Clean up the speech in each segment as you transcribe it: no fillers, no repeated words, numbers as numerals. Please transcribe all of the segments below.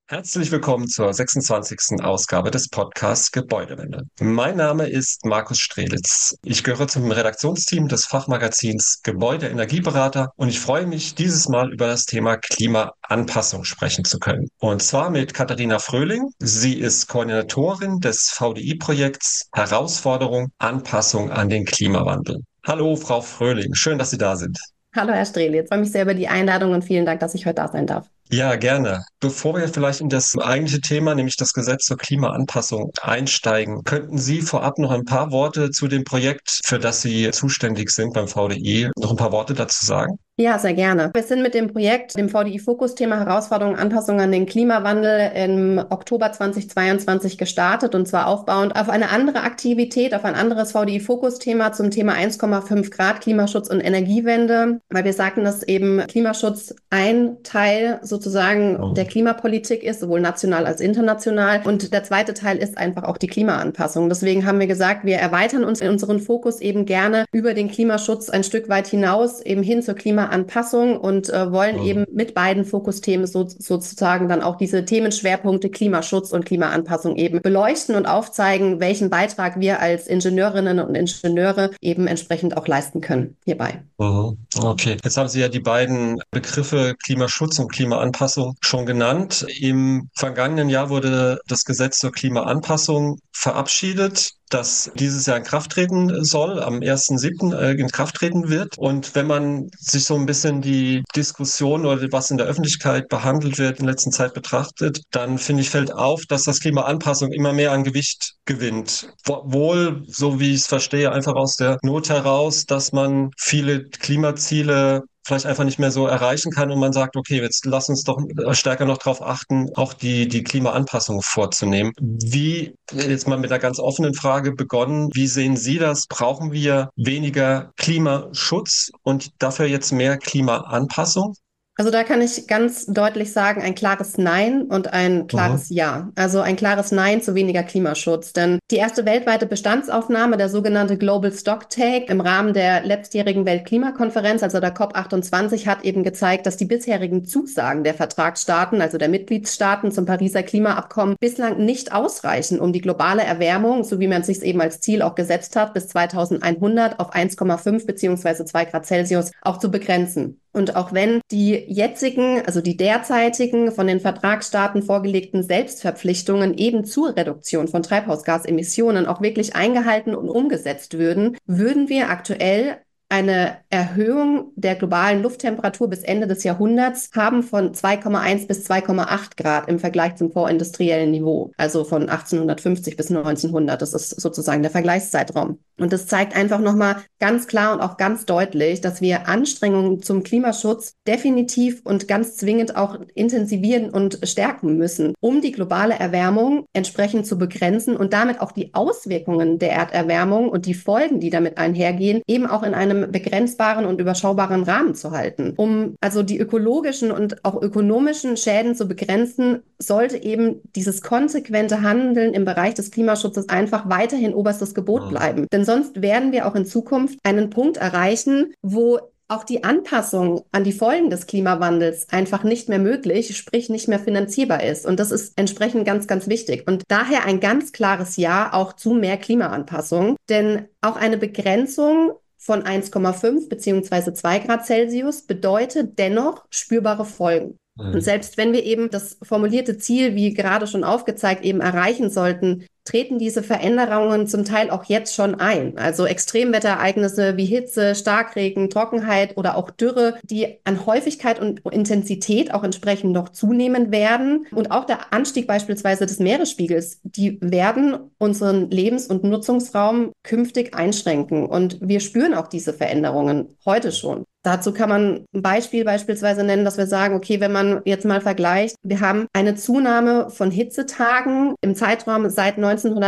Herzlich willkommen zur 26. Ausgabe des Podcasts Gebäudewende. Mein Name ist Markus Strelitz. Ich gehöre zum Redaktionsteam des Fachmagazins Gebäude-Energieberater und ich freue mich, dieses Mal über das Thema Klimaanpassung sprechen zu können. Und zwar mit Katharina Fröhling. Sie ist Koordinatorin des VDI-Projekts Herausforderung Anpassung an den Klimawandel. Hallo, Frau Fröhling. Schön, dass Sie da sind. Hallo Herr Strehl, ich freue mich sehr über die Einladung und vielen Dank, dass ich heute da sein darf. Ja, gerne. Bevor wir vielleicht in das eigentliche Thema, nämlich das Gesetz zur Klimaanpassung, einsteigen, könnten Sie vorab noch ein paar Worte zu dem Projekt, für das Sie zuständig sind beim VDI, noch ein paar Worte dazu sagen? Ja, sehr gerne. Wir sind mit dem Projekt, dem VDI-Fokus-Thema Herausforderungen, Anpassung an den Klimawandel im Oktober 2022 gestartet und zwar aufbauend auf eine andere Aktivität, auf ein anderes VDI-Fokus-Thema zum Thema 1,5 Grad Klimaschutz und Energiewende, weil wir sagten, dass eben Klimaschutz ein Teil sozusagen der Klimapolitik ist, sowohl national als international. Und der zweite Teil ist einfach auch die Klimaanpassung. Deswegen haben wir gesagt, wir erweitern uns in unseren Fokus eben gerne über den Klimaschutz ein Stück weit hinaus, eben hin zur Klimaanpassung und wollen eben Mhm. mit beiden Fokusthemen sozusagen dann auch diese Themenschwerpunkte Klimaschutz und Klimaanpassung eben beleuchten und aufzeigen, welchen Beitrag wir als Ingenieurinnen und Ingenieure eben entsprechend auch leisten können hierbei. Mhm. Okay, jetzt haben Sie ja die beiden Begriffe Klimaschutz und Klimaanpassung schon genannt. Im vergangenen Jahr wurde das Gesetz zur Klimaanpassung verabschiedet, das dieses Jahr in Kraft treten soll, am 1.7. In Kraft treten wird. Und wenn man sich so ein bisschen die Diskussion oder was in der Öffentlichkeit behandelt wird in letzter Zeit betrachtet, dann finde ich, fällt auf, dass das Klimaanpassung immer mehr an Gewicht gewinnt. Wohl, so wie ich es verstehe, einfach aus der Not heraus, dass man viele Klimaziele vielleicht einfach nicht mehr so erreichen kann und man sagt, okay, jetzt lass uns doch stärker noch darauf achten, auch die Klimaanpassung vorzunehmen. Wie, jetzt mal mit einer ganz offenen Frage begonnen, wie sehen Sie das? Brauchen wir weniger Klimaschutz und dafür jetzt mehr Klimaanpassung? Also da kann ich ganz deutlich sagen, ein klares Nein und ein Mhm. klares Ja. Also ein klares Nein zu weniger Klimaschutz. Denn die erste weltweite Bestandsaufnahme, der sogenannte Global Stocktake im Rahmen der letztjährigen Weltklimakonferenz, also der COP28, hat eben gezeigt, dass die bisherigen Zusagen der Vertragsstaaten, also der Mitgliedstaaten zum Pariser Klimaabkommen, bislang nicht ausreichen, um die globale Erwärmung, so wie man es sich eben als Ziel auch gesetzt hat, bis 2100 auf 1,5 beziehungsweise 2 Grad Celsius auch zu begrenzen. Und auch wenn die jetzigen, also die derzeitigen von den Vertragsstaaten vorgelegten Selbstverpflichtungen eben zur Reduktion von Treibhausgasemissionen auch wirklich eingehalten und umgesetzt würden, würden wir aktuell eine Erhöhung der globalen Lufttemperatur bis Ende des Jahrhunderts haben von 2,1 bis 2,8 Grad im Vergleich zum vorindustriellen Niveau, also von 1850 bis 1900. Das ist sozusagen der Vergleichszeitraum. Und das zeigt einfach nochmal ganz klar und auch ganz deutlich, dass wir Anstrengungen zum Klimaschutz definitiv und ganz zwingend auch intensivieren und stärken müssen, um die globale Erwärmung entsprechend zu begrenzen und damit auch die Auswirkungen der Erderwärmung und die Folgen, die damit einhergehen, eben auch in einem begrenzbaren und überschaubaren Rahmen zu halten. Um also die ökologischen und auch ökonomischen Schäden zu begrenzen, sollte eben dieses konsequente Handeln im Bereich des Klimaschutzes einfach weiterhin oberstes Gebot Mhm. bleiben. Denn sonst werden wir auch in Zukunft einen Punkt erreichen, wo auch die Anpassung an die Folgen des Klimawandels einfach nicht mehr möglich, sprich nicht mehr finanzierbar ist. Und das ist entsprechend ganz, ganz wichtig. Und daher ein ganz klares Ja auch zu mehr Klimaanpassung. Denn auch eine Begrenzung von 1,5 beziehungsweise 2 Grad Celsius bedeutet dennoch spürbare Folgen. Und Mhm. selbst wenn wir eben das formulierte Ziel, wie gerade schon aufgezeigt, eben erreichen sollten, treten diese Veränderungen zum Teil auch jetzt schon ein. Also Extremwetterereignisse wie Hitze, Starkregen, Trockenheit oder auch Dürre, die an Häufigkeit und Intensität auch entsprechend noch zunehmen werden. Und auch der Anstieg beispielsweise des Meeresspiegels, die werden unseren Lebens- und Nutzungsraum künftig einschränken. Und wir spüren auch diese Veränderungen heute schon. Dazu kann man ein Beispiel beispielsweise nennen, dass wir sagen, okay, wenn man jetzt mal vergleicht, wir haben eine Zunahme von Hitzetagen im Zeitraum seit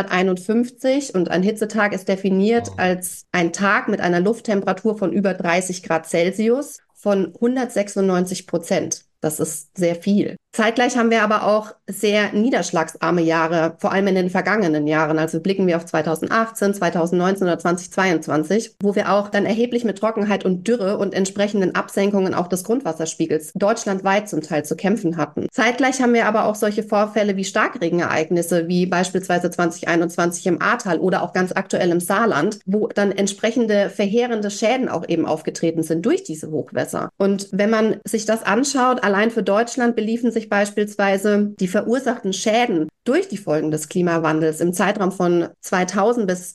1951 und ein Hitzetag ist definiert Mhm. als ein Tag mit einer Lufttemperatur von über 30 Grad Celsius von 196%. Das ist sehr viel. Zeitgleich haben wir aber auch sehr niederschlagsarme Jahre, vor allem in den vergangenen Jahren. Also blicken wir auf 2018, 2019 oder 2022, wo wir auch dann erheblich mit Trockenheit und Dürre und entsprechenden Absenkungen auch des Grundwasserspiegels deutschlandweit zum Teil zu kämpfen hatten. Zeitgleich haben wir aber auch solche Vorfälle wie Starkregenereignisse, wie beispielsweise 2021 im Ahrtal oder auch ganz aktuell im Saarland, wo dann entsprechende verheerende Schäden auch eben aufgetreten sind durch diese Hochwässer. Und wenn man sich das anschaut, allein für Deutschland beliefen sich beispielsweise die verursachten Schäden durch die Folgen des Klimawandels im Zeitraum von 2000 bis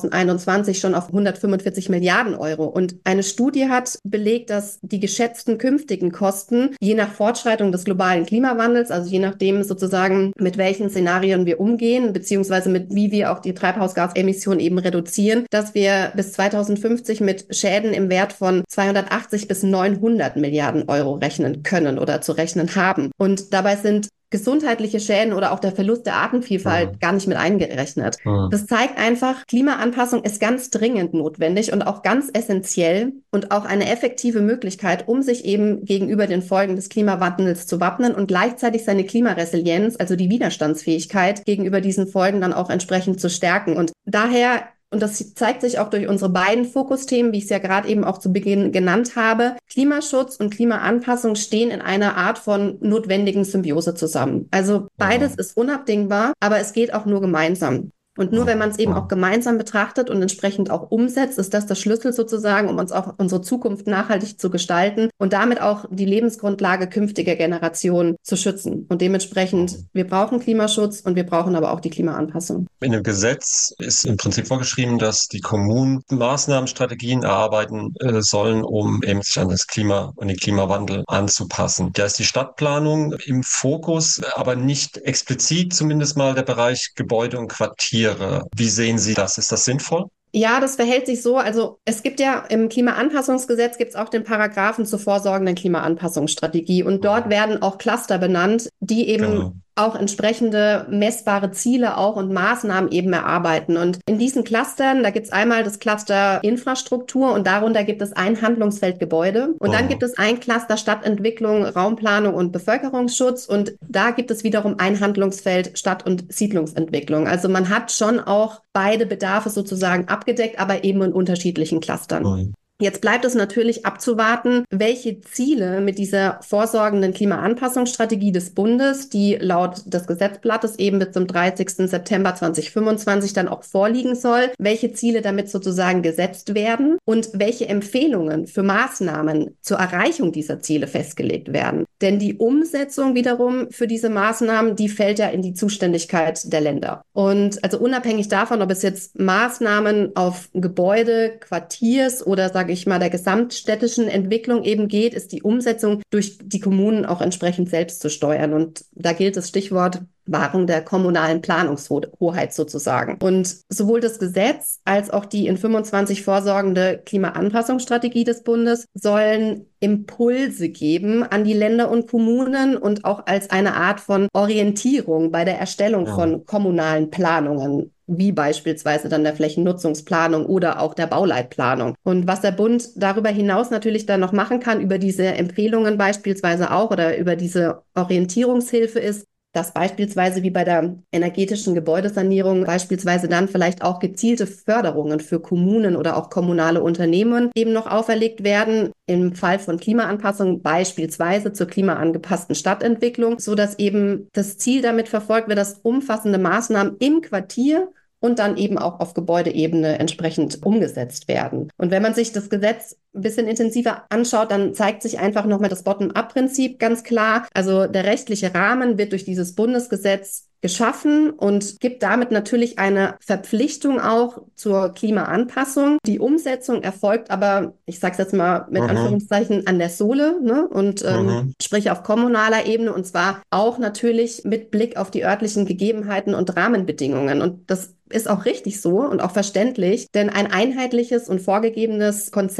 2021 schon auf 145 Milliarden Euro. Und eine Studie hat belegt, dass die geschätzten künftigen Kosten je nach Fortschreitung des globalen Klimawandels, also je nachdem sozusagen, mit welchen Szenarien wir umgehen, beziehungsweise mit wie wir auch die Treibhausgasemissionen eben reduzieren, dass wir bis 2050 mit Schäden im Wert von 280 bis 900 Milliarden Euro rechnen können oder zu rechnen haben. Und dabei sind gesundheitliche Schäden oder auch der Verlust der Artenvielfalt gar nicht mit eingerechnet. Das zeigt einfach, Klimaanpassung ist ganz dringend notwendig und auch ganz essentiell und auch eine effektive Möglichkeit, um sich eben gegenüber den Folgen des Klimawandels zu wappnen und gleichzeitig seine Klimaresilienz, also die Widerstandsfähigkeit gegenüber diesen Folgen dann auch entsprechend zu stärken. Und daher, und das zeigt sich auch durch unsere beiden Fokusthemen, wie ich es ja gerade eben auch zu Beginn genannt habe, Klimaschutz und Klimaanpassung stehen in einer Art von notwendigen Symbiose zusammen. Also beides ist unabdingbar, aber es geht auch nur gemeinsam. Und nur wenn man es eben auch gemeinsam betrachtet und entsprechend auch umsetzt, ist das der Schlüssel sozusagen, um uns auch unsere Zukunft nachhaltig zu gestalten und damit auch die Lebensgrundlage künftiger Generationen zu schützen. Und dementsprechend, wir brauchen Klimaschutz und wir brauchen aber auch die Klimaanpassung. In dem Gesetz ist im Prinzip vorgeschrieben, dass die Kommunen Maßnahmenstrategien erarbeiten sollen, um eben sich an das Klima und den Klimawandel anzupassen. Da ist die Stadtplanung im Fokus, aber nicht explizit zumindest mal der Bereich Gebäude und Quartiere. Wie sehen Sie das? Ist das sinnvoll? Ja, das verhält sich so. Also es gibt ja im Klimaanpassungsgesetz gibt es auch den Paragraphen zur vorsorgenden Klimaanpassungsstrategie. Und dort werden auch Cluster benannt, die eben auch entsprechende messbare Ziele auch und Maßnahmen eben erarbeiten. Und in diesen Clustern, da gibt es einmal das Cluster Infrastruktur und darunter gibt es ein Handlungsfeld Gebäude. Und dann gibt es ein Cluster Stadtentwicklung, Raumplanung und Bevölkerungsschutz. Und da gibt es wiederum ein Handlungsfeld Stadt- und Siedlungsentwicklung. Also man hat schon auch beide Bedarfe sozusagen abgedeckt, aber eben in unterschiedlichen Clustern. Jetzt bleibt es natürlich abzuwarten, welche Ziele mit dieser vorsorgenden Klimaanpassungsstrategie des Bundes, die laut des Gesetzblattes eben bis zum 30. September 2025 dann auch vorliegen soll, welche Ziele damit sozusagen gesetzt werden und welche Empfehlungen für Maßnahmen zur Erreichung dieser Ziele festgelegt werden. Denn die Umsetzung wiederum für diese Maßnahmen, die fällt ja in die Zuständigkeit der Länder. Und also unabhängig davon, ob es jetzt Maßnahmen auf Gebäude, Quartiers oder sage ich mal der gesamtstädtischen Entwicklung eben geht, ist die Umsetzung durch die Kommunen auch entsprechend selbst zu steuern. Und da gilt das Stichwort Wahrung der kommunalen Planungshoheit sozusagen. Und sowohl das Gesetz als auch die in 25 vorsorgende Klimaanpassungsstrategie des Bundes sollen Impulse geben an die Länder und Kommunen und auch als eine Art von Orientierung bei der Erstellung von kommunalen Planungen, wie beispielsweise dann der Flächennutzungsplanung oder auch der Bauleitplanung. Und was der Bund darüber hinaus natürlich dann noch machen kann, über diese Empfehlungen beispielsweise auch oder über diese Orientierungshilfe ist, dass beispielsweise wie bei der energetischen Gebäudesanierung beispielsweise dann vielleicht auch gezielte Förderungen für Kommunen oder auch kommunale Unternehmen eben noch auferlegt werden, im Fall von Klimaanpassung beispielsweise zur klimaangepassten Stadtentwicklung, so dass eben das Ziel damit verfolgt wird, dass umfassende Maßnahmen im Quartier und dann eben auch auf Gebäudeebene entsprechend umgesetzt werden. Und wenn man sich das Gesetz ein bisschen intensiver anschaut, dann zeigt sich einfach nochmal das Bottom-up-Prinzip ganz klar. Also der rechtliche Rahmen wird durch dieses Bundesgesetz geschaffen und gibt damit natürlich eine Verpflichtung auch zur Klimaanpassung. Die Umsetzung erfolgt aber, ich sage es jetzt mal mit Anführungszeichen, an der Sohle, ne? Und sprich auf kommunaler Ebene und zwar auch natürlich mit Blick auf die örtlichen Gegebenheiten und Rahmenbedingungen. Und das ist auch richtig so und auch verständlich, denn ein einheitliches und vorgegebenes Konzept bzw.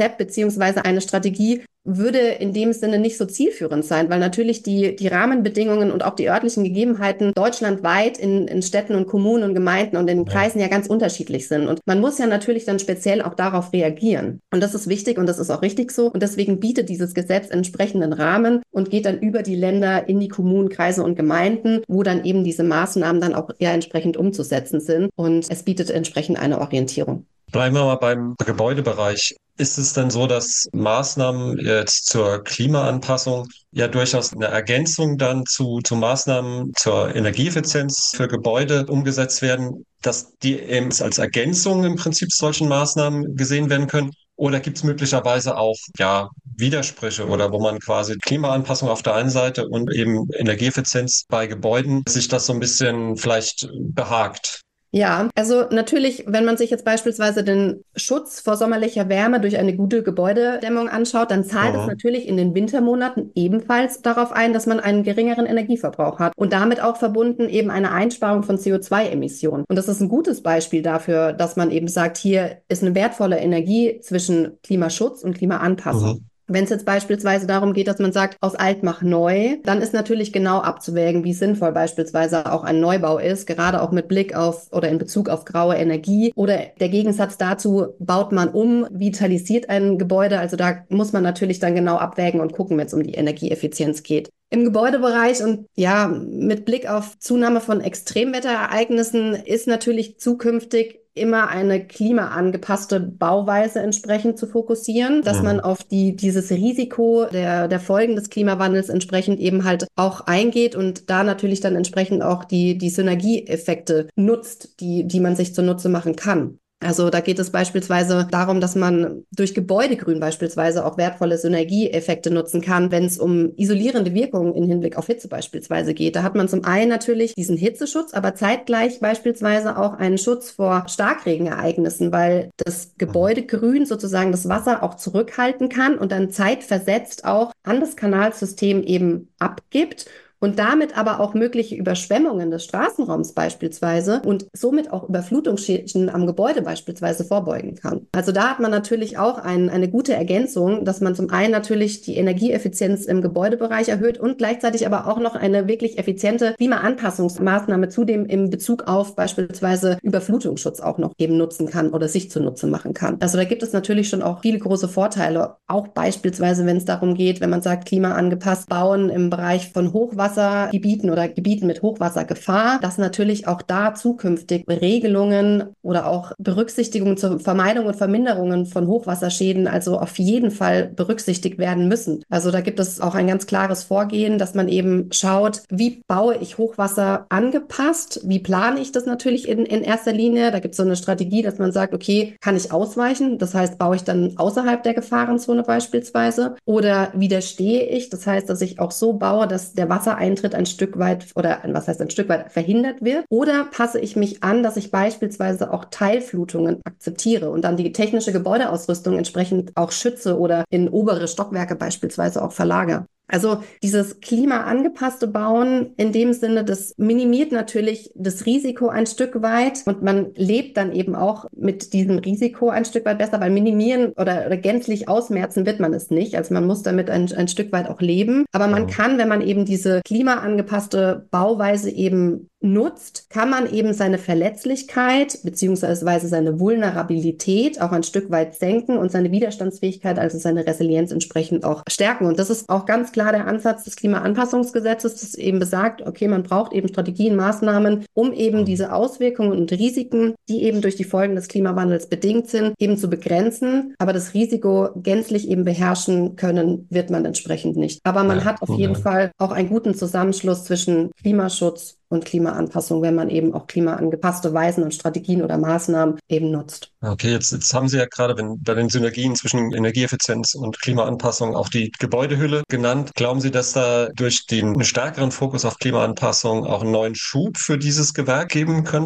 beziehungsweise eine Strategie würde in dem Sinne nicht so zielführend sein, weil natürlich die Rahmenbedingungen und auch die örtlichen Gegebenheiten deutschlandweit in Städten und Kommunen und Gemeinden und in den Ja. Kreisen ja ganz unterschiedlich sind. Und man muss ja natürlich dann speziell auch darauf reagieren. Und das ist wichtig und das ist auch richtig so. Und deswegen bietet dieses Gesetz entsprechenden Rahmen und geht dann über die Länder in die Kommunen, Kreise und Gemeinden, wo dann eben diese Maßnahmen dann auch eher entsprechend umzusetzen sind. Und es bietet entsprechend eine Orientierung. Bleiben wir mal beim Gebäudebereich. Ist es denn so, dass Maßnahmen jetzt zur Klimaanpassung ja durchaus eine Ergänzung dann zu Maßnahmen zur Energieeffizienz für Gebäude umgesetzt werden, dass die eben als Ergänzung im Prinzip solchen Maßnahmen gesehen werden können? Oder gibt es möglicherweise auch ja Widersprüche oder wo man quasi Klimaanpassung auf der einen Seite und eben Energieeffizienz bei Gebäuden sich das so ein bisschen vielleicht behagt? Ja, also natürlich, wenn man sich jetzt beispielsweise den Schutz vor sommerlicher Wärme durch eine gute Gebäudedämmung anschaut, dann zahlt es Mhm. natürlich in den Wintermonaten ebenfalls darauf ein, dass man einen geringeren Energieverbrauch hat und damit auch verbunden eben eine Einsparung von CO2-Emissionen. Und das ist ein gutes Beispiel dafür, dass man eben sagt, hier ist eine wertvolle Energie zwischen Klimaschutz und Klimaanpassung. Mhm. Wenn es jetzt beispielsweise darum geht, dass man sagt, aus alt mach neu, dann ist natürlich genau abzuwägen, wie sinnvoll beispielsweise auch ein Neubau ist, gerade auch mit Blick auf oder in Bezug auf graue Energie. Oder der Gegensatz dazu, baut man um, vitalisiert ein Gebäude. Also da muss man natürlich dann genau abwägen und gucken, wenn es um die Energieeffizienz geht. Im Gebäudebereich und ja, mit Blick auf Zunahme von Extremwetterereignissen ist natürlich zukünftig immer eine klimaangepasste Bauweise entsprechend zu fokussieren, dass man Mhm. auf dieses Risiko der Folgen des Klimawandels entsprechend eben halt auch eingeht und da natürlich dann entsprechend auch die Synergieeffekte nutzt, die man sich zunutze machen kann. Also da geht es beispielsweise darum, dass man durch Gebäudegrün beispielsweise auch wertvolle Synergieeffekte nutzen kann, wenn es um isolierende Wirkungen im Hinblick auf Hitze beispielsweise geht. Da hat man zum einen natürlich diesen Hitzeschutz, aber zeitgleich beispielsweise auch einen Schutz vor Starkregenereignissen, weil das Mhm. Gebäudegrün sozusagen das Wasser auch zurückhalten kann und dann zeitversetzt auch an das Kanalsystem eben abgibt und damit aber auch mögliche Überschwemmungen des Straßenraums beispielsweise und somit auch Überflutungsschäden am Gebäude beispielsweise vorbeugen kann. Also da hat man natürlich auch eine gute Ergänzung, dass man zum einen natürlich die Energieeffizienz im Gebäudebereich erhöht und gleichzeitig aber auch noch eine wirklich effiziente Klimaanpassungsmaßnahme zudem im Bezug auf beispielsweise Überflutungsschutz auch noch eben nutzen kann oder sich zunutze machen kann. Also da gibt es natürlich schon auch viele große Vorteile, auch beispielsweise, wenn es darum geht, wenn man sagt, klimaangepasst bauen im Bereich von Hochwassergebieten oder Gebieten mit Hochwassergefahr, dass natürlich auch da zukünftig Regelungen oder auch Berücksichtigungen zur Vermeidung und Verminderungen von Hochwasserschäden also auf jeden Fall berücksichtigt werden müssen. Also da gibt es auch ein ganz klares Vorgehen, dass man eben schaut, wie baue ich Hochwasser angepasst, wie plane ich das natürlich in erster Linie. Da gibt es so eine Strategie, dass man sagt, okay, kann ich ausweichen? Das heißt, baue ich dann außerhalb der Gefahrenzone beispielsweise? Oder widerstehe ich? Das heißt, dass ich auch so baue, dass der Wassereintritt ein Stück weit oder was heißt ein Stück weit verhindert wird? Oder passe ich mich an, dass ich beispielsweise auch Teilflutungen akzeptiere und dann die technische Gebäudeausrüstung entsprechend auch schütze oder in obere Stockwerke beispielsweise auch verlagere? Also dieses klimaangepasste Bauen in dem Sinne, das minimiert natürlich das Risiko ein Stück weit und man lebt dann eben auch mit diesem Risiko ein Stück weit besser, weil minimieren oder gänzlich ausmerzen wird man es nicht. Also man muss damit ein Stück weit auch leben. Aber man Mhm. kann, wenn man eben diese klimaangepasste Bauweise eben nutzt, kann man eben seine Verletzlichkeit beziehungsweise seine Vulnerabilität auch ein Stück weit senken und seine Widerstandsfähigkeit, also seine Resilienz entsprechend auch stärken. Und das ist auch ganz klar der Ansatz des Klimaanpassungsgesetzes, das eben besagt, okay, man braucht eben Strategien, Maßnahmen, um eben Mhm. diese Auswirkungen und Risiken, die eben durch die Folgen des Klimawandels bedingt sind, eben zu begrenzen. Aber das Risiko gänzlich eben beherrschen können, wird man entsprechend nicht. Aber man Ja, hat auf jeden ja. Fall auch einen guten Zusammenschluss zwischen Klimaschutz und Klimaanpassung, wenn man eben auch klimaangepasste Weisen und Strategien oder Maßnahmen eben nutzt. Okay, jetzt haben Sie ja gerade bei den Synergien zwischen Energieeffizienz und Klimaanpassung auch die Gebäudehülle genannt. Glauben Sie, dass da durch den stärkeren Fokus auf Klimaanpassung auch einen neuen Schub für dieses Gewerk geben könnte?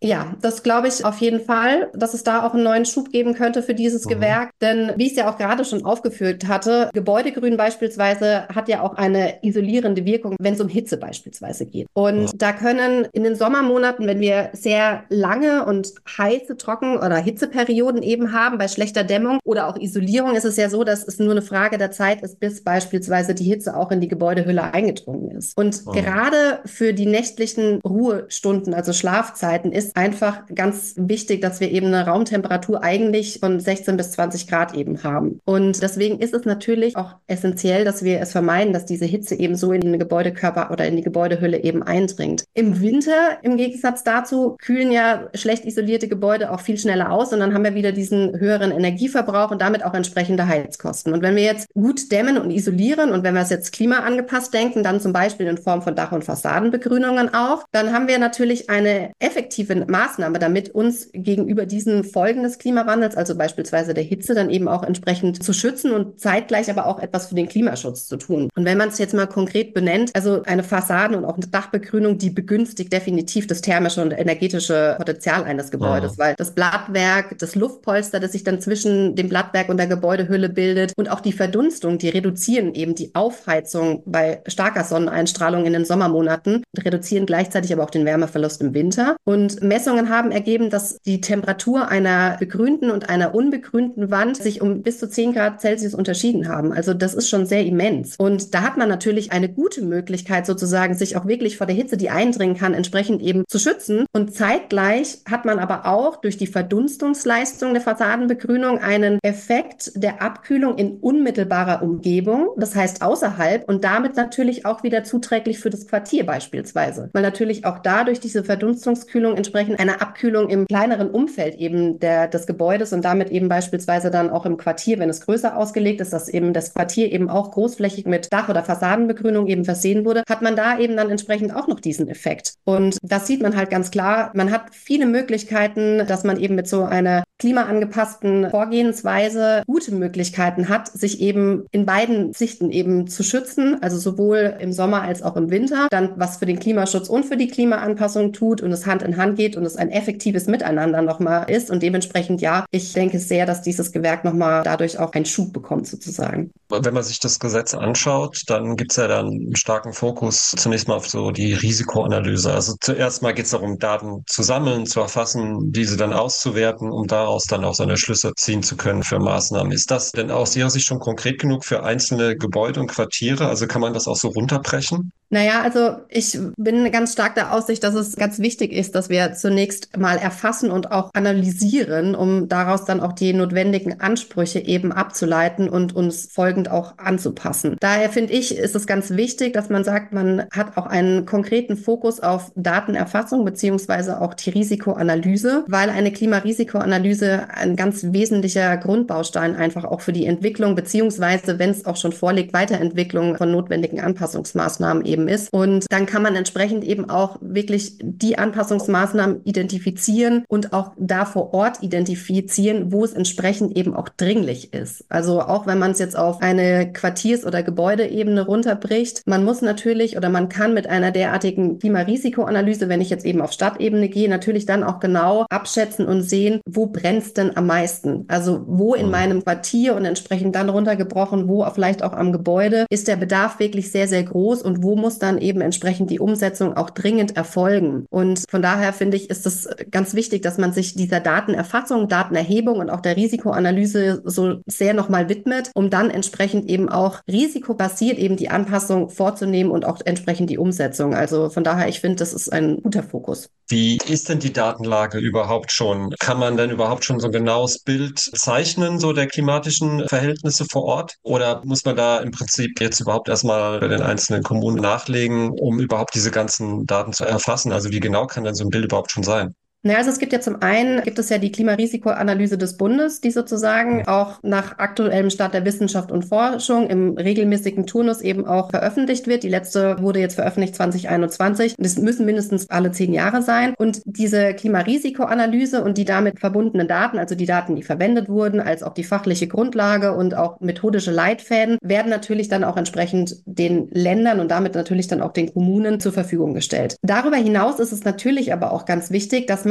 Ja, das glaube ich auf jeden Fall, dass es da auch einen neuen Schub geben könnte für dieses Mhm. Gewerk. Denn wie ich es ja auch gerade schon aufgeführt hatte, Gebäudegrün beispielsweise hat ja auch eine isolierende Wirkung, wenn es um Hitze beispielsweise geht. Und Ja. da können in den Sommermonaten, wenn wir sehr lange und heiße Trocken- oder Hitzeperioden eben haben, bei schlechter Dämmung oder auch Isolierung, ist es ja so, dass es nur eine Frage der Zeit ist, bis beispielsweise die Hitze auch in die Gebäudehülle eingedrungen ist. Und Mhm. gerade für die nächtlichen Ruhestunden, also Schlafzeiten, ist einfach ganz wichtig, dass wir eben eine Raumtemperatur eigentlich von 16 bis 20 Grad eben haben. Und deswegen ist es natürlich auch essentiell, dass wir es vermeiden, dass diese Hitze eben so in den Gebäudekörper oder in die Gebäudehülle eben eindringt. Im Winter, im Gegensatz dazu, kühlen ja schlecht isolierte Gebäude auch viel schneller aus und dann haben wir wieder diesen höheren Energieverbrauch und damit auch entsprechende Heizkosten. Und wenn wir jetzt gut dämmen und isolieren und wenn wir es jetzt klimaangepasst denken, dann zum Beispiel in Form von Dach- und Fassadenbegrünungen auch, dann haben wir natürlich eine effektive Maßnahme, damit uns gegenüber diesen Folgen des Klimawandels, also beispielsweise der Hitze, dann eben auch entsprechend zu schützen und zeitgleich aber auch etwas für den Klimaschutz zu tun. Und wenn man es jetzt mal konkret benennt, also eine Fassaden- und auch eine Dachbegrünung, die begünstigt definitiv das thermische und energetische Potenzial eines Gebäudes, Mhm. weil das Blattwerk, das Luftpolster, das sich dann zwischen dem Blattwerk und der Gebäudehülle bildet und auch die Verdunstung, die reduzieren eben die Aufheizung bei starker Sonneneinstrahlung in den Sommermonaten, reduzieren gleichzeitig aber auch den Wärmeverlust im Winter. Und Messungen haben ergeben, dass die Temperatur einer begrünten und einer unbegrünten Wand sich um bis zu 10 Grad Celsius unterschieden haben. Also das ist schon sehr immens. Und da hat man natürlich eine gute Möglichkeit sozusagen, sich auch wirklich vor der Hitze, die eindringen kann, entsprechend eben zu schützen. Und zeitgleich hat man aber auch durch die Verdunstungsleistung der Fassadenbegrünung einen Effekt der Abkühlung in unmittelbarer Umgebung, das heißt außerhalb und damit natürlich auch wieder zuträglich für das Quartier beispielsweise, weil natürlich auch dadurch diese Verdunstungskühlung entsprechend einer Abkühlung im kleineren Umfeld eben des Gebäudes und damit eben beispielsweise dann auch im Quartier, wenn es größer ausgelegt ist, dass eben das Quartier eben auch großflächig mit Dach- oder Fassadenbegrünung eben versehen wurde, hat man da eben dann entsprechend auch noch diesen Effekt. Und das sieht man halt ganz klar. Man hat viele Möglichkeiten, dass man eben mit so einer klimaangepassten Vorgehensweise gute Möglichkeiten hat, sich eben in beiden Sichten eben zu schützen, also sowohl im Sommer als auch im Winter, dann was für den Klimaschutz und für die Klimaanpassung tut und es Hand in Hand geht und es ein effektives Miteinander nochmal ist und dementsprechend ja, ich denke sehr, dass dieses Gewerk nochmal dadurch auch einen Schub bekommt sozusagen. Wenn man sich das Gesetz anschaut, dann gibt es ja dann einen starken Fokus zunächst mal auf so die Risikoanalyse. Also zuerst mal geht es darum, Daten zu sammeln, zu erfassen, diese dann auszuwerten, um daraus dann auch seine Schlüsse ziehen zu können für Maßnahmen. Ist das denn aus Ihrer Sicht schon konkret genug für einzelne Gebäude und Quartiere? Also kann man das auch so runterbrechen? Naja, also ich bin ganz stark der Aussicht, dass es ganz wichtig ist, dass wir zunächst mal erfassen und auch analysieren, um daraus dann auch die notwendigen Ansprüche eben abzuleiten und uns folgend auch anzupassen. Daher finde ich, ist es ganz wichtig, dass man sagt, man hat auch einen konkreten Fokus auf Datenerfassung beziehungsweise auch die Risikoanalyse, weil eine Klimarisikoanalyse ein ganz wesentlicher Grundbaustein einfach auch für die Entwicklung beziehungsweise, wenn es auch schon vorliegt, Weiterentwicklung von notwendigen Anpassungsmaßnahmen eben ist. Und dann kann man entsprechend eben auch wirklich die Anpassungsmaßnahmen identifizieren und auch da vor Ort identifizieren, wo es entsprechend eben auch dringlich ist. Also auch wenn man es jetzt auf eine Quartiers- oder Gebäudeebene runterbricht, man muss natürlich oder man kann mit einer derartigen Klimarisikoanalyse, wenn ich jetzt eben auf Stadtebene gehe, natürlich dann auch genau abschätzen und sehen, wo brennt es denn am meisten? Also wo in Hm. meinem Quartier und entsprechend dann runtergebrochen, wo vielleicht auch am Gebäude ist der Bedarf wirklich sehr, sehr groß und wo muss dann eben entsprechend die Umsetzung auch dringend erfolgen. Und von daher finde ich, ist es ganz wichtig, dass man sich dieser Datenerfassung, Datenerhebung und auch der Risikoanalyse so sehr nochmal widmet, um dann entsprechend eben auch risikobasiert eben die Anpassung vorzunehmen und auch entsprechend die Umsetzung. Also von daher, ich finde, das ist ein guter Fokus. Wie ist denn die Datenlage überhaupt schon? Kann man denn überhaupt schon so ein genaues Bild zeichnen, so der klimatischen Verhältnisse vor Ort? Oder muss man da im Prinzip jetzt überhaupt erstmal bei den einzelnen Kommunen nachlegen, um überhaupt diese ganzen Daten zu erfassen? Also wie genau kann denn so ein Bild überhaupt schon sein? Naja, also es gibt ja zum einen, gibt es ja die Klimarisikoanalyse des Bundes, die sozusagen auch nach aktuellem Stand der Wissenschaft und Forschung im regelmäßigen Turnus eben auch veröffentlicht wird. Die letzte wurde jetzt veröffentlicht 2021 und es müssen mindestens alle 10 Jahre sein. Und diese Klimarisikoanalyse und die damit verbundenen Daten, also die Daten, die verwendet wurden, als auch die fachliche Grundlage und auch methodische Leitfäden, werden natürlich dann auch entsprechend den Ländern und damit natürlich dann auch den Kommunen zur Verfügung gestellt. Darüber hinaus ist es natürlich aber auch ganz wichtig, dass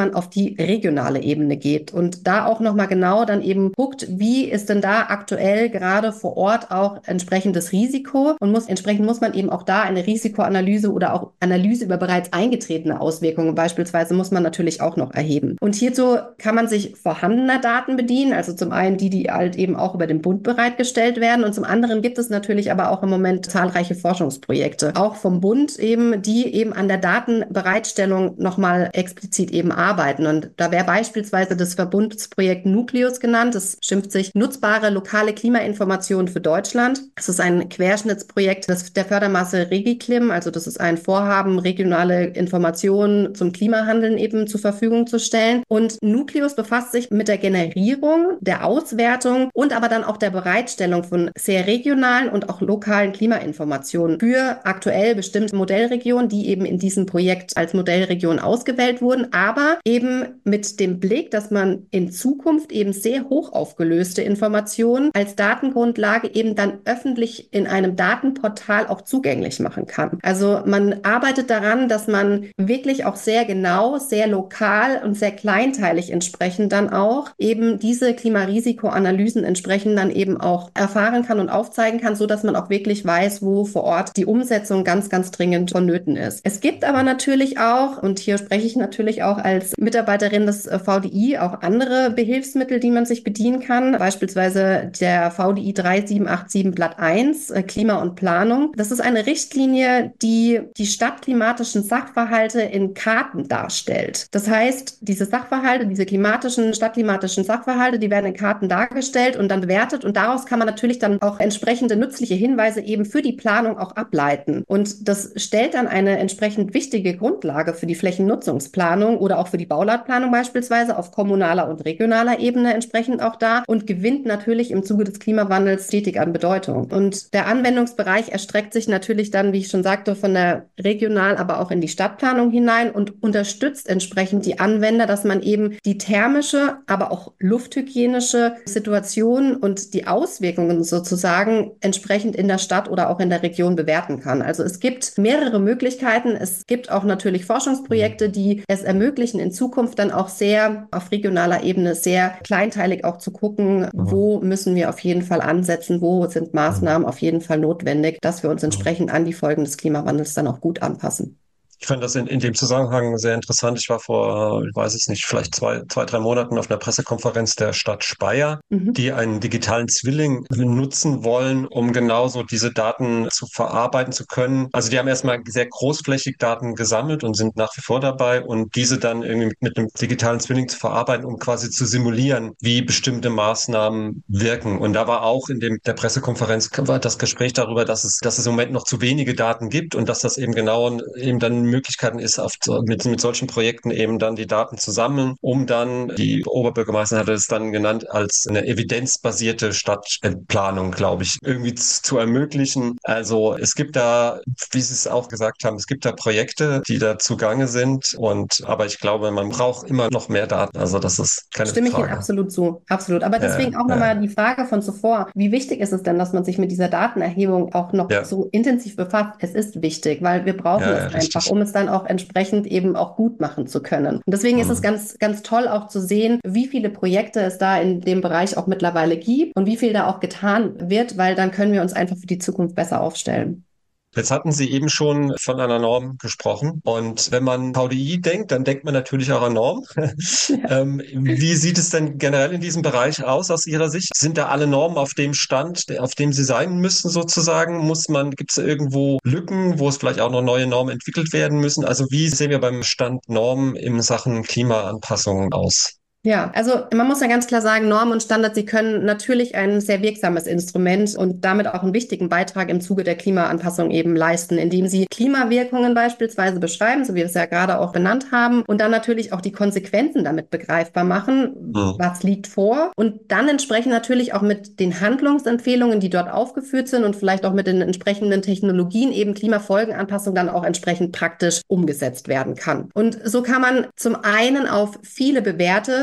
man auf die regionale Ebene geht und da auch nochmal genau dann eben guckt, wie ist denn da aktuell gerade vor Ort auch entsprechendes Risiko und entsprechend muss man eben auch da eine Risikoanalyse oder auch Analyse über bereits eingetretene Auswirkungen beispielsweise muss man natürlich auch noch erheben. Und hierzu kann man sich vorhandener Daten bedienen, also zum einen die halt eben auch über den Bund bereitgestellt werden und zum anderen gibt es natürlich aber auch im Moment zahlreiche Forschungsprojekte, auch vom Bund eben, die eben an der Datenbereitstellung nochmal explizit eben arbeiten. Und da wäre beispielsweise das Verbundsprojekt Nucleus genannt. Das schimpft sich nutzbare lokale Klimainformationen für Deutschland. Das ist ein Querschnittsprojekt der Fördermasse RegiClim. Also das ist ein Vorhaben, regionale Informationen zum Klimahandeln eben zur Verfügung zu stellen. Und Nucleus befasst sich mit der Generierung, der Auswertung und aber dann auch der Bereitstellung von sehr regionalen und auch lokalen Klimainformationen für aktuell bestimmte Modellregionen, die eben in diesem Projekt als Modellregion ausgewählt wurden, aber eben mit dem Blick, dass man in Zukunft eben sehr hoch aufgelöste Informationen als Datengrundlage eben dann öffentlich in einem Datenportal auch zugänglich machen kann. Also man arbeitet daran, dass man wirklich auch sehr genau, sehr lokal und sehr kleinteilig entsprechend dann auch eben diese Klimarisikoanalysen entsprechend dann eben auch erfahren kann und aufzeigen kann, so dass man auch wirklich weiß, wo vor Ort die Umsetzung ganz, ganz dringend vonnöten ist. Es gibt aber natürlich auch, und hier spreche ich natürlich auch als Mitarbeiterin des VDI, auch andere Behilfsmittel, die man sich bedienen kann. Beispielsweise der VDI 3787 Blatt 1, Klima und Planung. Das ist eine Richtlinie, die die stadtklimatischen Sachverhalte in Karten darstellt. Das heißt, diese Sachverhalte, diese stadtklimatischen Sachverhalte, die werden in Karten dargestellt und dann bewertet und daraus kann man natürlich dann auch entsprechende nützliche Hinweise eben für die Planung auch ableiten. Und das stellt dann eine entsprechend wichtige Grundlage für die Flächennutzungsplanung oder auch für die Bauleitplanung beispielsweise auf kommunaler und regionaler Ebene entsprechend auch dar und gewinnt natürlich im Zuge des Klimawandels stetig an Bedeutung. Und der Anwendungsbereich erstreckt sich natürlich dann, wie ich schon sagte, von der regional, aber auch in die Stadtplanung hinein und unterstützt entsprechend die Anwender, dass man eben die thermische, aber auch lufthygienische Situation und die Auswirkungen sozusagen entsprechend in der Stadt oder auch in der Region bewerten kann. Also es gibt mehrere Möglichkeiten. Es gibt auch natürlich Forschungsprojekte, die es ermöglichen, in Zukunft dann auch sehr auf regionaler Ebene sehr kleinteilig auch zu gucken, wo müssen wir auf jeden Fall ansetzen, wo sind Maßnahmen auf jeden Fall notwendig, dass wir uns entsprechend an die Folgen des Klimawandels dann auch gut anpassen. Ich fand das in dem Zusammenhang sehr interessant. Ich war vor, ich weiß es nicht, vielleicht zwei, 3 Monaten auf einer Pressekonferenz der Stadt Speyer, die einen digitalen Zwilling nutzen wollen, um genauso diese Daten zu verarbeiten zu können. Also die haben erstmal sehr großflächig Daten gesammelt und sind nach wie vor dabei und diese dann irgendwie mit einem digitalen Zwilling zu verarbeiten, um quasi zu simulieren, wie bestimmte Maßnahmen wirken. Und da war auch in der Pressekonferenz war das Gespräch darüber, dass es im Moment noch zu wenige Daten gibt und dass das eben genau eben dann Möglichkeiten ist, mit solchen Projekten eben dann die Daten zu sammeln, um dann, die Oberbürgermeisterin hatte es dann genannt, als eine evidenzbasierte Stadtplanung, glaube ich, irgendwie zu ermöglichen. Also es gibt da, wie Sie es auch gesagt haben, es gibt da Projekte, die da zugange sind aber ich glaube, man braucht immer noch mehr Daten. Also das ist keine Stimme ich Ihnen Frage. absolut zu, absolut. Aber deswegen auch nochmal die Frage von zuvor, wie wichtig ist es denn, dass man sich mit dieser Datenerhebung auch noch Ja, so intensiv befasst? Es ist wichtig, weil wir brauchen ja, es ja, einfach, richtig. um es dann auch entsprechend eben auch gut machen zu können. Und deswegen ist es Mhm. ganz, ganz toll auch zu sehen, wie viele Projekte es da in dem Bereich auch mittlerweile gibt und wie viel da auch getan wird, weil dann können wir uns einfach für die Zukunft besser aufstellen. Jetzt hatten Sie eben schon von einer Norm gesprochen. Und wenn man VDI denkt, dann denkt man natürlich auch an Norm. Ja. Wie sieht es denn generell in diesem Bereich aus Ihrer Sicht? Sind da alle Normen auf dem Stand, auf dem sie sein müssen sozusagen? Gibt es da irgendwo Lücken, wo es vielleicht auch noch neue Normen entwickelt werden müssen? Also wie sehen wir beim Stand Normen in Sachen Klimaanpassung aus? Ja, also man muss ja ganz klar sagen, Normen und Standards, sie können natürlich ein sehr wirksames Instrument und damit auch einen wichtigen Beitrag im Zuge der Klimaanpassung eben leisten, indem sie Klimawirkungen beispielsweise beschreiben, so wie wir es ja gerade auch benannt haben, und dann natürlich auch die Konsequenzen damit begreifbar machen, Hm. was liegt vor und dann entsprechend natürlich auch mit den Handlungsempfehlungen, die dort aufgeführt sind und vielleicht auch mit den entsprechenden Technologien eben Klimafolgenanpassung dann auch entsprechend praktisch umgesetzt werden kann. Und so kann man zum einen auf viele bewährte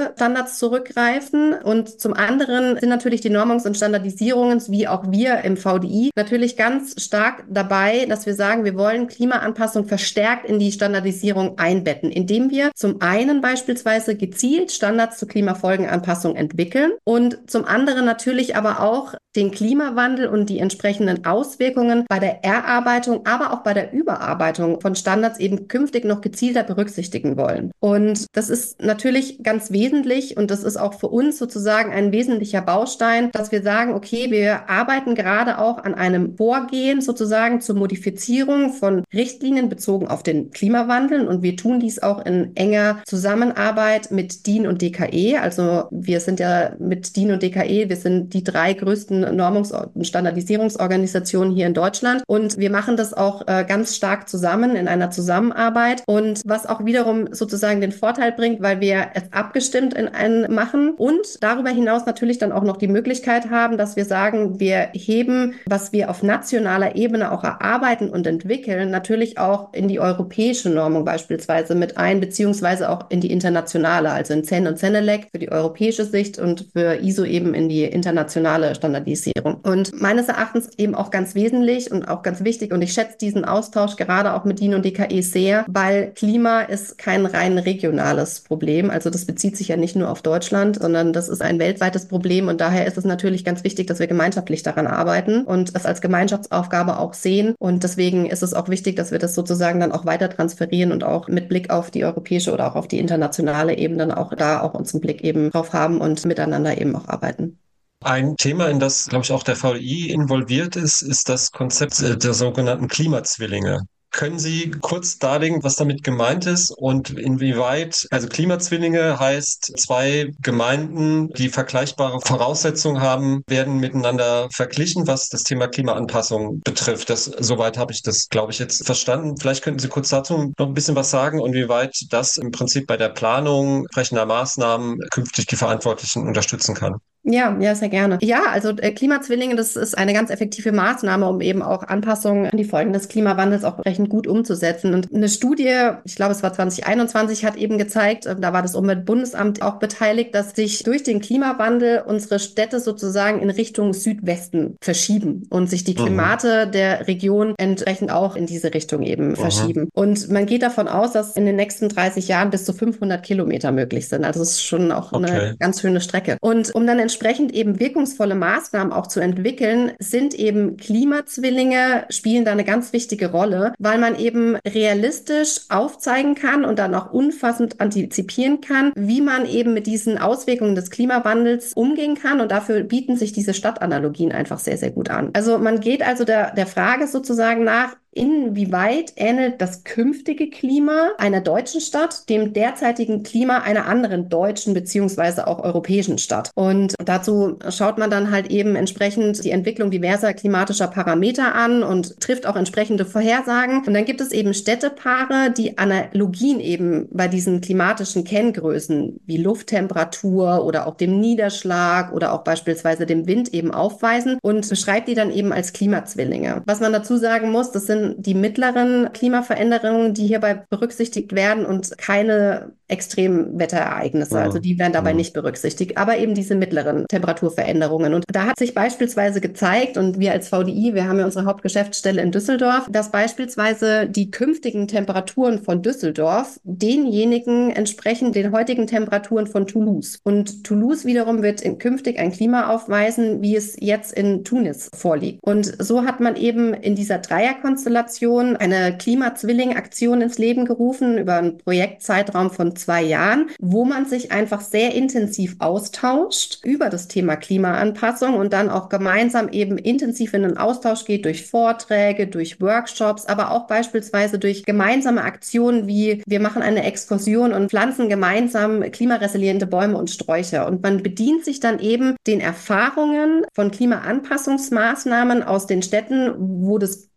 diese Standards zurückgreifen. Und zum anderen sind natürlich die Normungs- und Standardisierungen, wie auch wir im VDI, natürlich ganz stark dabei, dass wir sagen, wir wollen Klimaanpassung verstärkt in die Standardisierung einbetten, indem wir zum einen beispielsweise gezielt Standards zur Klimafolgenanpassung entwickeln und zum anderen natürlich aber auch den Klimawandel und die entsprechenden Auswirkungen bei der Erarbeitung, aber auch bei der Überarbeitung von Standards eben künftig noch gezielter berücksichtigen wollen. Und das ist natürlich ganz wesentlich und das ist auch für uns sozusagen ein wesentlicher Baustein, dass wir sagen, okay, wir arbeiten gerade auch an einem Vorgehen sozusagen zur Modifizierung von Richtlinien bezogen auf den Klimawandel und wir tun dies auch in enger Zusammenarbeit mit DIN und DKE. Also wir sind ja mit DIN und DKE, wir sind die 3 größten Normungs- und Standardisierungsorganisationen hier in Deutschland und wir machen das auch ganz stark zusammen in einer Zusammenarbeit und was auch wiederum sozusagen den Vorteil bringt, weil wir es abgestimmt in einen machen und darüber hinaus natürlich dann auch noch die Möglichkeit haben, dass wir sagen, wir heben, was wir auf nationaler Ebene auch erarbeiten und entwickeln, natürlich auch in die europäische Normung beispielsweise mit ein, beziehungsweise auch in die internationale, also in CEN und CENELEC für die europäische Sicht und für ISO eben in die internationale Standardisierung. Und meines Erachtens eben auch ganz wesentlich und auch ganz wichtig und ich schätze diesen Austausch gerade auch mit DIN und DKE sehr, weil Klima ist kein rein regionales Problem. Also das bezieht sich ja nicht nur auf Deutschland, sondern das ist ein weltweites Problem und daher ist es natürlich ganz wichtig, dass wir gemeinschaftlich daran arbeiten und es als Gemeinschaftsaufgabe auch sehen und deswegen ist es auch wichtig, dass wir das sozusagen dann auch weiter transferieren und auch mit Blick auf die europäische oder auch auf die internationale Ebene dann auch da auch unseren Blick eben drauf haben und miteinander eben auch arbeiten. Ein Thema, in das, glaube ich, auch der VDI involviert ist, ist das Konzept der sogenannten Klimazwillinge. Können Sie kurz darlegen, was damit gemeint ist und inwieweit, also Klimazwillinge heißt, 2 Gemeinden, die vergleichbare Voraussetzungen haben, werden miteinander verglichen, was das Thema Klimaanpassung betrifft. Soweit habe ich das, glaube ich, jetzt verstanden. Vielleicht könnten Sie kurz dazu noch ein bisschen was sagen und wie weit das im Prinzip bei der Planung entsprechender Maßnahmen künftig die Verantwortlichen unterstützen kann. Ja, sehr gerne. Ja, also Klimazwillinge, das ist eine ganz effektive Maßnahme, um eben auch Anpassungen an die Folgen des Klimawandels auch recht gut umzusetzen. Und eine Studie, ich glaube, es war 2021, hat eben gezeigt, da war das Umweltbundesamt auch beteiligt, dass sich durch den Klimawandel unsere Städte sozusagen in Richtung Südwesten verschieben und sich die Klimate der Region entsprechend auch in diese Richtung eben verschieben. Und man geht davon aus, dass in den nächsten 30 Jahren bis zu 500 Kilometer möglich sind. Also das ist schon auch eine ganz schöne Strecke. Und um dann entsprechend eben wirkungsvolle Maßnahmen auch zu entwickeln, sind eben Klimazwillinge, spielen da eine ganz wichtige Rolle, weil man eben realistisch aufzeigen kann und dann auch umfassend antizipieren kann, wie man eben mit diesen Auswirkungen des Klimawandels umgehen kann und dafür bieten sich diese Stadtanalogien einfach sehr, sehr gut an. Also man geht also der Frage sozusagen nach, inwieweit ähnelt das künftige Klima einer deutschen Stadt dem derzeitigen Klima einer anderen deutschen beziehungsweise auch europäischen Stadt? Und dazu schaut man dann halt eben entsprechend die Entwicklung diverser klimatischer Parameter an und trifft auch entsprechende Vorhersagen. Und dann gibt es eben Städtepaare, die Analogien eben bei diesen klimatischen Kenngrößen wie Lufttemperatur oder auch dem Niederschlag oder auch beispielsweise dem Wind eben aufweisen und beschreibt die dann eben als Klimazwillinge. Was man dazu sagen muss, das sind die mittleren Klimaveränderungen, die hierbei berücksichtigt werden und keine Extremwetterereignisse. Also die werden dabei nicht berücksichtigt, aber eben diese mittleren Temperaturveränderungen. Und da hat sich beispielsweise gezeigt, und wir als VDI, wir haben ja unsere Hauptgeschäftsstelle in Düsseldorf, dass beispielsweise die künftigen Temperaturen von Düsseldorf denjenigen entsprechen den heutigen Temperaturen von Toulouse. Und Toulouse wiederum wird künftig ein Klima aufweisen, wie es jetzt in Tunis vorliegt. Und so hat man eben in dieser Dreierkonstellation eine Klimazwilling-Aktion ins Leben gerufen über einen Projektzeitraum von 2 Jahren, wo man sich einfach sehr intensiv austauscht über das Thema Klimaanpassung und dann auch gemeinsam eben intensiv in den Austausch geht durch Vorträge, durch Workshops, aber auch beispielsweise durch gemeinsame Aktionen wie wir machen eine Exkursion und pflanzen gemeinsam klimaresiliente Bäume und Sträucher. Und man bedient sich dann eben den Erfahrungen von Klimaanpassungsmaßnahmen aus den Städten, wo das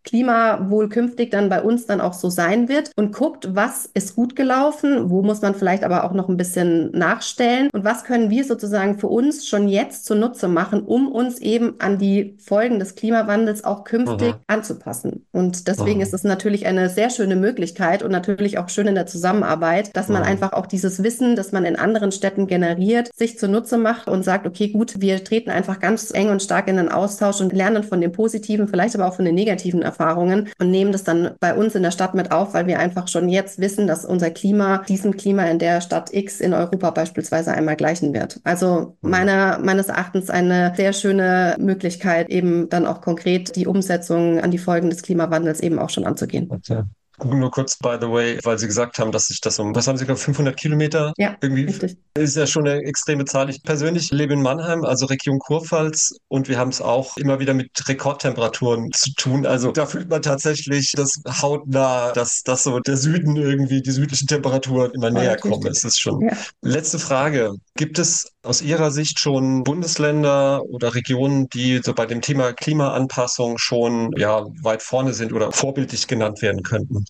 Klima wohl künftig dann bei uns dann auch so sein wird und guckt, was ist gut gelaufen, wo muss man vielleicht aber auch noch ein bisschen nachstellen und was können wir sozusagen für uns schon jetzt zunutze machen, um uns eben an die Folgen des Klimawandels auch künftig Mhm. anzupassen. Und deswegen ist Mhm. es natürlich eine sehr schöne Möglichkeit und natürlich auch schön in der Zusammenarbeit, dass man Mhm. einfach auch dieses Wissen, das man in anderen Städten generiert, sich zunutze macht und sagt, okay, gut, wir treten einfach ganz eng und stark in den Austausch und lernen von den positiven, vielleicht aber auch von den negativen Erfahrungen und nehmen das dann bei uns in der Stadt mit auf, weil wir einfach schon jetzt wissen, dass unser Klima diesem Klima in der Stadt X in Europa beispielsweise einmal gleichen wird. Also Mhm. meines Erachtens eine sehr schöne Möglichkeit, eben dann auch konkret die Umsetzung an die Folgen des Klimawandels eben auch schon anzugehen. Okay. Nur kurz, by the way, weil Sie gesagt haben, dass sich das was haben Sie gesagt, 500 Kilometer Ja, irgendwie richtig. ist ja schon eine extreme Zahl. Ich persönlich lebe in Mannheim, also Region Kurpfalz, und wir haben es auch immer wieder mit Rekordtemperaturen zu tun. Also da fühlt man tatsächlich das hautnah, dass so der Süden irgendwie, die südlichen Temperaturen immer Oh, näher natürlich. kommen. Es ist schon. Ja. Letzte Frage. Gibt es aus Ihrer Sicht schon Bundesländer oder Regionen, die so bei dem Thema Klimaanpassung schon ja weit vorne sind oder vorbildlich genannt werden könnten?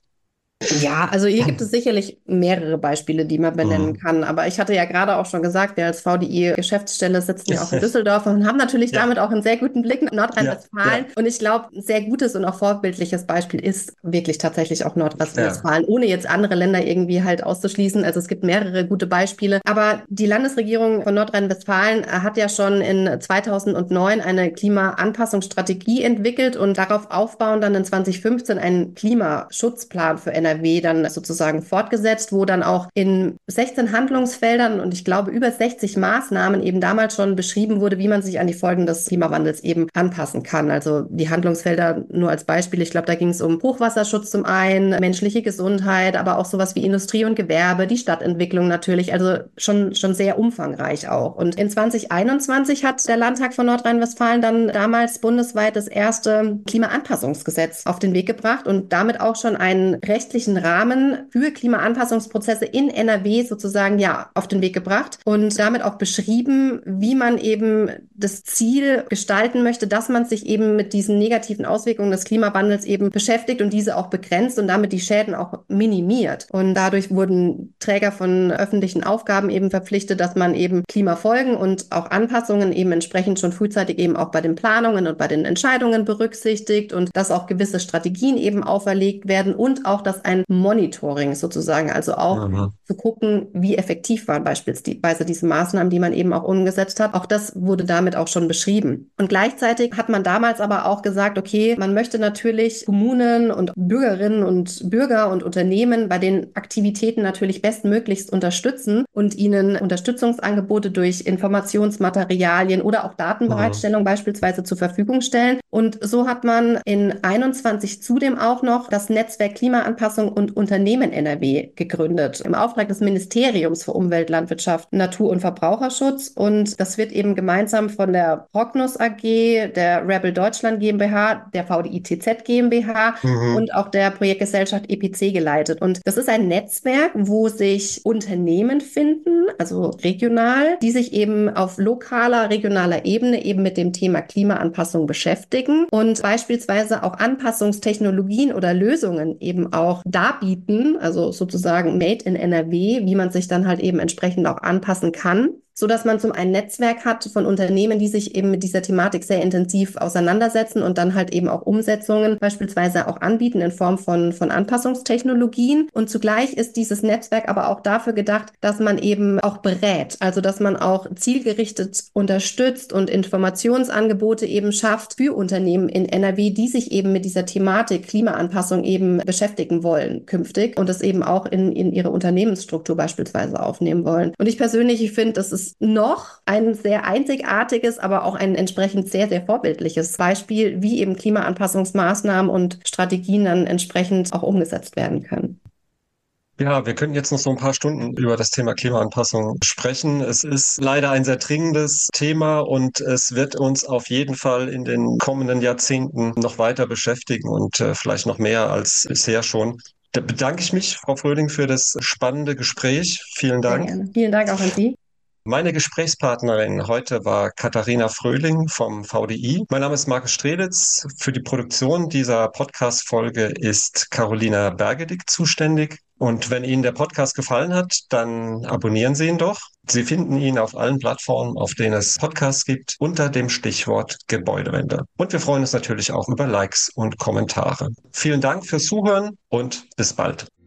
Ja, also hier gibt es sicherlich mehrere Beispiele, die man benennen Mhm. kann. Aber ich hatte ja gerade auch schon gesagt, wir als VDI-Geschäftsstelle sitzen ja auch in Düsseldorf und haben natürlich Ja, damit auch einen sehr guten Blick nach ja, Nordrhein-Westfalen. ja, Und ich glaube, ein sehr gutes und auch vorbildliches Beispiel ist wirklich tatsächlich auch ja. Nordrhein-Westfalen, ohne jetzt andere Länder irgendwie halt auszuschließen. Also es gibt mehrere gute Beispiele. Aber die Landesregierung von Nordrhein-Westfalen hat ja schon in 2009 eine Klimaanpassungsstrategie entwickelt und darauf aufbauend dann in 2015 einen Klimaschutzplan für NRW dann sozusagen fortgesetzt, wo dann auch in 16 Handlungsfeldern und ich glaube über 60 Maßnahmen eben damals schon beschrieben wurde, wie man sich an die Folgen des Klimawandels eben anpassen kann. Also die Handlungsfelder nur als Beispiel, ich glaube, da ging es um Hochwasserschutz zum einen, menschliche Gesundheit, aber auch sowas wie Industrie und Gewerbe, die Stadtentwicklung natürlich, also schon sehr umfangreich auch. Und in 2021 hat der Landtag von Nordrhein-Westfalen dann damals bundesweit das erste Klimaanpassungsgesetz auf den Weg gebracht und damit auch schon einen rechtlichen Rahmen für Klimaanpassungsprozesse in NRW sozusagen ja auf den Weg gebracht und damit auch beschrieben, wie man eben das Ziel gestalten möchte, dass man sich eben mit diesen negativen Auswirkungen des Klimawandels eben beschäftigt und diese auch begrenzt und damit die Schäden auch minimiert. Und dadurch wurden Träger von öffentlichen Aufgaben eben verpflichtet, dass man eben Klimafolgen und auch Anpassungen eben entsprechend schon frühzeitig eben auch bei den Planungen und bei den Entscheidungen berücksichtigt und dass auch gewisse Strategien eben auferlegt werden und auch, dass ein Monitoring sozusagen, also auch Mhm. zu gucken, wie effektiv waren beispielsweise diese Maßnahmen, die man eben auch umgesetzt hat. Auch das wurde damit auch schon beschrieben. Und gleichzeitig hat man damals aber auch gesagt, okay, man möchte natürlich Kommunen und Bürgerinnen und Bürger und Unternehmen bei den Aktivitäten natürlich bestmöglichst unterstützen und ihnen Unterstützungsangebote durch Informationsmaterialien oder auch Mhm. Datenbereitstellung beispielsweise zur Verfügung stellen. Und so hat man in 21 zudem auch noch das Netzwerk Klimaanpassung und Unternehmen NRW gegründet, im Auftrag des Ministeriums für Umwelt, Landwirtschaft, Natur- und Verbraucherschutz. Und das wird eben gemeinsam von der Prognus AG, der Rebel Deutschland GmbH, der VDI-TZ GmbH Mhm. und auch der Projektgesellschaft EPC geleitet. Und das ist ein Netzwerk, wo sich Unternehmen finden, also regional, die sich eben auf lokaler, regionaler Ebene eben mit dem Thema Klimaanpassung beschäftigen und beispielsweise auch Anpassungstechnologien oder Lösungen eben auch darbieten, also sozusagen Made in NRW, wie man sich dann halt eben entsprechend auch anpassen kann, so dass man zum einen Netzwerk hat von Unternehmen, die sich eben mit dieser Thematik sehr intensiv auseinandersetzen und dann halt eben auch Umsetzungen beispielsweise auch anbieten in Form von Anpassungstechnologien. Und zugleich ist dieses Netzwerk aber auch dafür gedacht, dass man eben auch berät, also dass man auch zielgerichtet unterstützt und Informationsangebote eben schafft für Unternehmen in NRW, die sich eben mit dieser Thematik Klimaanpassung eben beschäftigen wollen künftig und das eben auch in ihre Unternehmensstruktur beispielsweise aufnehmen wollen. Und ich persönlich, ich finde, das ist noch ein sehr einzigartiges, aber auch ein entsprechend sehr, sehr vorbildliches Beispiel, wie eben Klimaanpassungsmaßnahmen und Strategien dann entsprechend auch umgesetzt werden können. Ja, wir könnten jetzt noch so ein paar Stunden über das Thema Klimaanpassung sprechen. Es ist leider ein sehr dringendes Thema und es wird uns auf jeden Fall in den kommenden Jahrzehnten noch weiter beschäftigen und vielleicht noch mehr als bisher schon. Da bedanke ich mich, Frau Fröhling, für das spannende Gespräch. Vielen Sehr Dank. gerne. Vielen Dank auch an Sie. Meine Gesprächspartnerin heute war Katharina Fröhling vom VDI. Mein Name ist Markus Strelitz. Für die Produktion dieser Podcast-Folge ist Carolina Bergedick zuständig. Und wenn Ihnen der Podcast gefallen hat, dann abonnieren Sie ihn doch. Sie finden ihn auf allen Plattformen, auf denen es Podcasts gibt, unter dem Stichwort Gebäudewende. Und wir freuen uns natürlich auch über Likes und Kommentare. Vielen Dank fürs Zuhören und bis bald.